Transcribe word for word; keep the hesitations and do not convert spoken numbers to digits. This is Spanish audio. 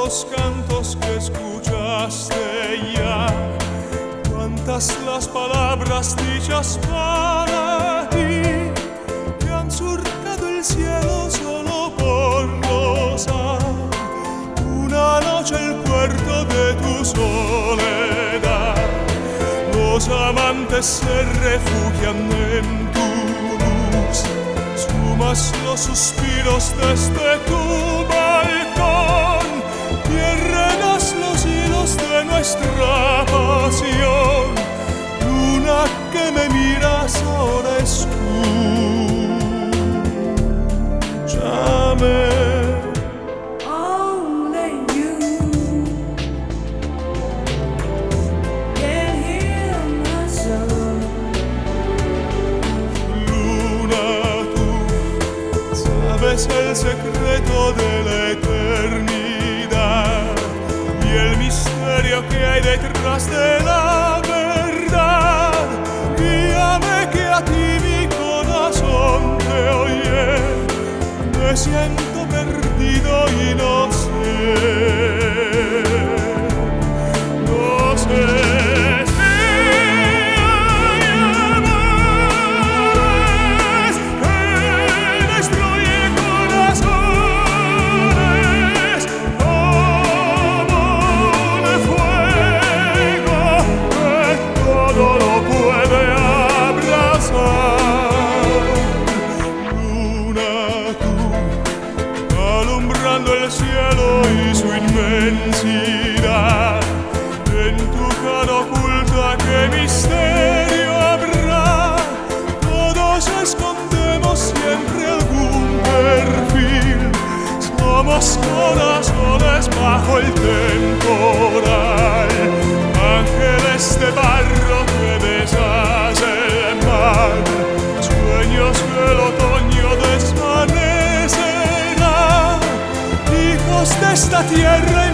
los cantos que escuchaste ya, cuántas las palabras dichas para ti, que han surcado el cielo solo por gozar una noche el puerto de tu soledad. Los amantes se refugian en tu luz, sumas los suspiros desde tu balcón, piernas los hilos de nuestra pasión. Luna que me miras, ahora escúchame. Es el secreto de la eternidad y el misterio que hay detrás de la verdad. Guíame que a ti mi corazón te oye, me siento perdido y no sé, no sé. El cielo y su inmensidad, en tu cara oculta qué misterio habrá. Todos escondemos siempre algún perfil, somos corazones bajo el temporal, ángeles de barro que deshace el mar, sueños que el otoño desvanece de esta tierra